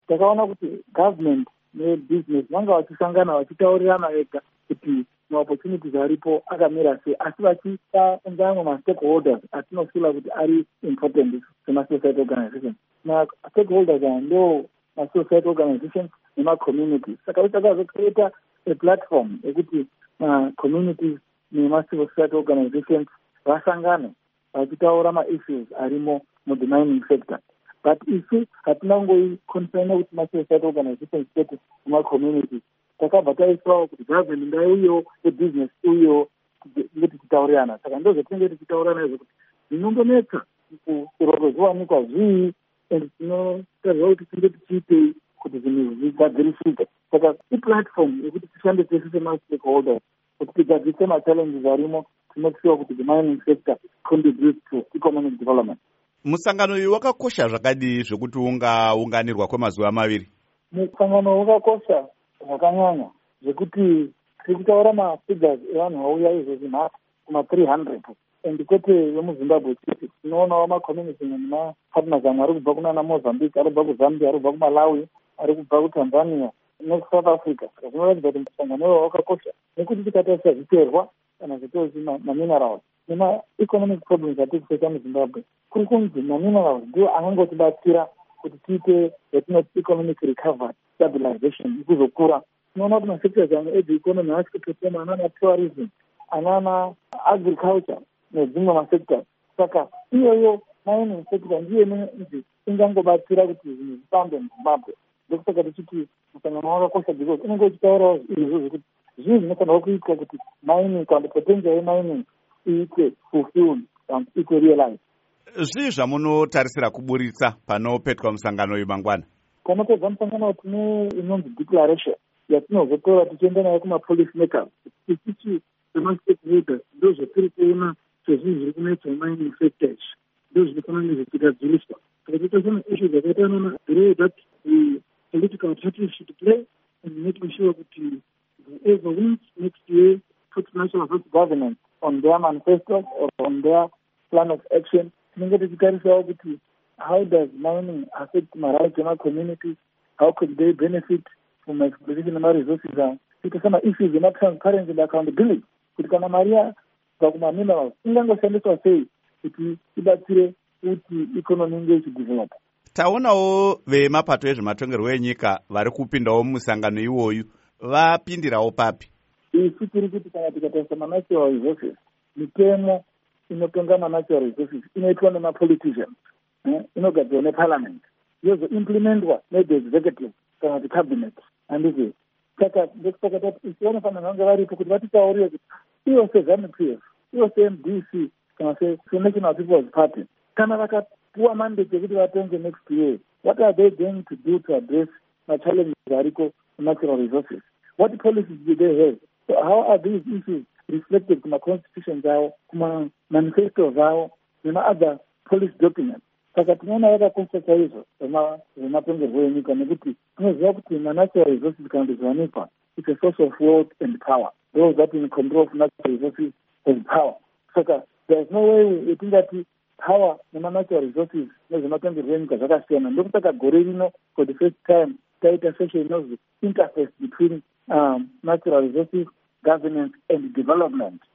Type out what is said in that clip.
takaona kuti government nebusiness vanga vachisangana vachitaurirana vega kuti maopportunities aripo akamira sei, asi vachipa ungano mastakeholders atinosila kuti ari important semasociety organizations. Mastakeholders aya ndo masociety organizations nemacommunities. Saka takazocreata a platform yekuti communities nemacivil society organizations vasangane vachitaura maissues arimo muthe mining sector. But isu hatinangoiconfine kuti macivil society organizations chete nemacommunities. Takabva taiswawo kuti government ngaiuyewo ebusiness uyewo kuti titaurirana. Saka ndozvatinenge tichitaurana izvo kuti zvinongonetsa kuroko zviwanikwa zvii and tinotariswa kuti tinge tichiitei kuti zvinhu zvigadzirisike. Saka iplatform yekuti tishande tese semastakeholders kuti tigadzise machallenges arimo to make sure kuti the mining sector contributes to economic development. Musangano uyu wakakosha zvakadii zvekuti ungaunganirwa kwemazuva maviri? Musangano wakakosha zvakanyanya zvekuti tiri kutaura mafigures evanhu vauya izvozvi nhasi kuma-300 and kwete vemuzimbabwe chete. Tinoonawo macommunity nemapartners amwe ari kubva kunana Mozambique, ari kubva kuZambia, ari kubva kuMalawi, ari kubva kuTanzania neSouth Africa. Saka zvinoratidza kuti musangano uyu wakakosha nekuti tikatarisa zviterwa kana zvitoro maminerals nema-economic problems atiri kusecha muZimbabwe, kuri kunzi maminerals ndiwo angangotibatsira kuti tiite yatinoti economic recovery stabilization kuzokura. Tinoona kuti masectors amwe economy asi kutotema anana tourism, anana agriculture nedzimwe masectors. Saka iyoyo mining sector ndiyo inonzi ingangobatsira kuti zvinhu zvifambe muZimbabwe. Ndokusaka tichiti musangano wakakosha because unenge uchitaurawo izvo zvekuti zvii zvinofanirwa kuitwa kuti mining kana potential yemining iite fulfilled and iite realized. Zvii zvamunotarisira kuburitsa panopetwa musangano uyu mangwana? Panopedza musangano tine inonzi declaration yatinozotora tichienda nayo kuma-policy makers. Ichichi semastakeholders ndo zvatiri kuona sezvinhu zviri kunetsa mining sector ichi ndo zvinofanira nezvichigadziriswa. Saka totosona issues zvakaita nana the role that the political parties should play and making sure kuti whoever wins next year puts national governance on their manifestos or on their plan of action. Tinenge tichitarisawo kuti how does mining affect marights ema-communities, how could they benefit from exploitation ema-resources aya. Tikasema issues ema-transparency and accountability kuti kana mari yabva kuma-minerals ingangoshandiswa sei kuti ibatsire kuti ikonomi inge ichidevelopa. Taonawo vemapato ezvematongerwo enyika vari kupindawo musangano iwoyu vapindirawo papi? Isu tiri kuti kana tikatarisa ma-natural resources, mitemo inotonga ma-natural resources inoitwa nema-politicians, inogadzirwa neparliament, yozoimplementwa ne-executive kana kuti cabinet, handizvo. Saka ndokusaka tati isu vanofanira vange varipo kuti vatitaurire kuti ivo seZANU-PF, ivo seMDC kana seNational People's Party, kana vakapuwa mandate yekuti vatonge next year, what are they going to do to address machallenges ariko natural resources? What policies do they have? So how are these issues reflected kuma-constitutions avo, kuma-manifestos avo, nema-other policy documents? Saka tinoona yakakosha chaizvo zvematongerwo enyika nekuti tinoziva kuti ma-natural resources kana kuti zviwanikwa, it's a source of wealth and power. Those that in control of natural resources have power. Saka there is no way yetingati power nema-natural resources nezvematongerwo enyika zvakasiyana. Ndokusaka gore rino for the first time taita session inonzi interface between natural resources, governance and development.